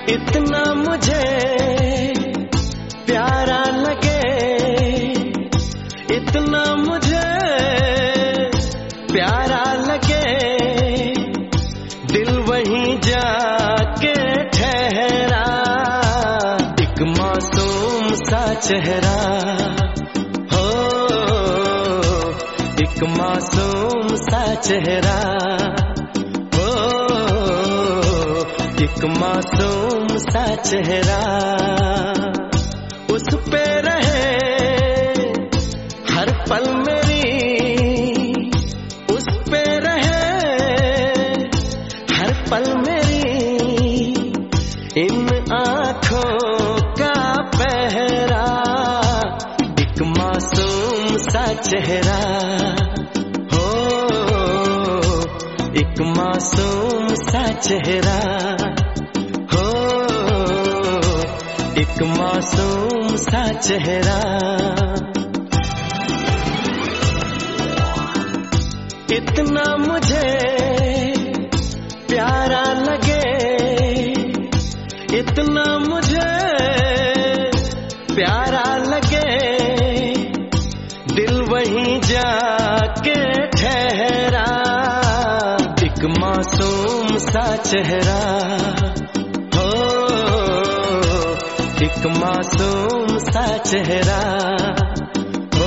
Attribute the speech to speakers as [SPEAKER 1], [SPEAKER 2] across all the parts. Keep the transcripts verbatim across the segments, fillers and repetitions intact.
[SPEAKER 1] इतना मुझे प्यारा लगे, इतना मुझे प्यारा लगे, दिल वहीं जाके ठहरा। एक मासूम सा चेहरा हो, एक मासूम सा चेहरा हो, एक मासूम सा चेहरा। उस पे रहे हर पल मेरी, उस पे रहे हर पल मेरी, इन आँखों का पहरा। एक मासूम सा चेहरा हो, एक मासूम सा चेहरा हो, एक मासूम सा चेहरा। इतना मुझे प्यारा लगे, इतना मुझे प्यारा लगे, दिल वहीं जाके ठहरा। एक मासूम सा चेहरा हो, एक मासूम सा चेहरा हो,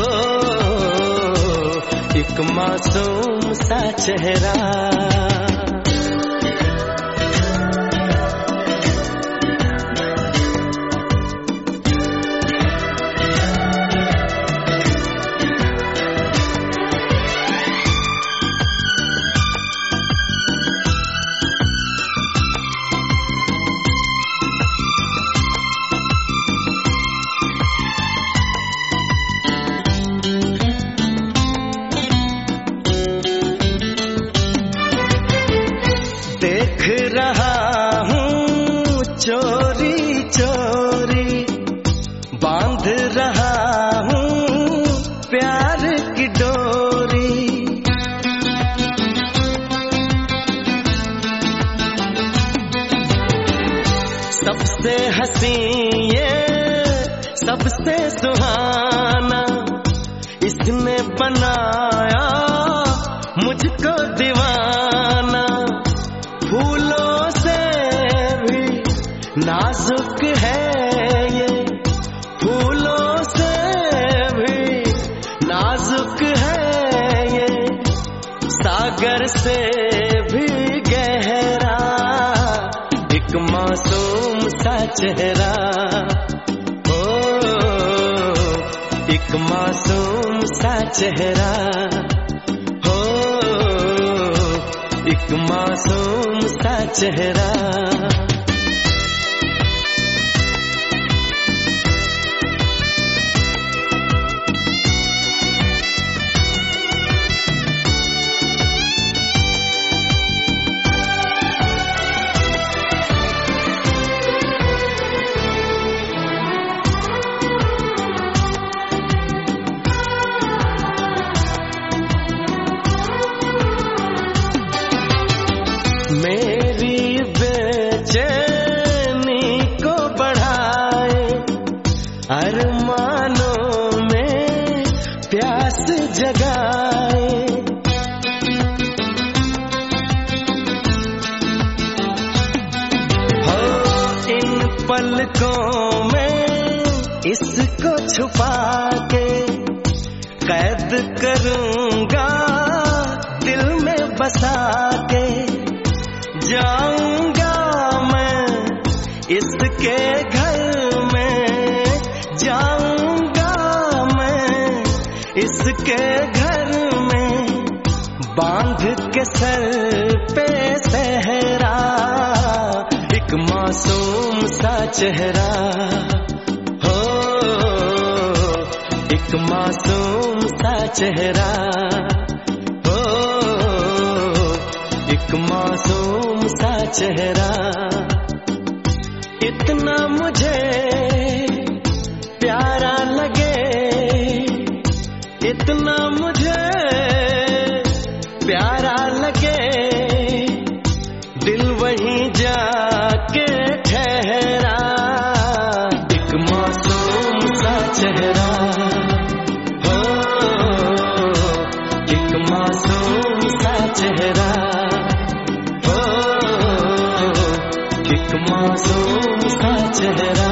[SPEAKER 1] एक मासूम सा चेहरा। देख रहा हूँ चोरी चोरी, बांध रहा हूँ प्यार की डोरी। सबसे हंसी ये सबसे सुहाना, इसने बनाया मुझको दीवाना। फूलों से भी नाजुक है ये, फूलों से भी नाजुक है ये, सागर से भी गहरा। एक मासूम सा चेहरा हो, एक मासूम सा चेहरा हो, एक मासूम सा चेहरा। मेरी बेचैनी को बढ़ाए, अरमानों में प्यास जगाए। हो इन पलकों में इसको छुपा के, कैद करूंगा दिल में बसा के। जाऊंगा मैं इसके घर में, जाऊंगा मैं इसके घर में, बांध के सर पे सहरा। एक मासूम सा चेहरा हो, एक मासूम सा चेहरा हो, एक मासूम सा चेहरा। इतना मुझे प्यारा लगे, इतना मुझे प्यारा लगे, दिल वहीं जाके ठहरा। मासूम सा चेहरा।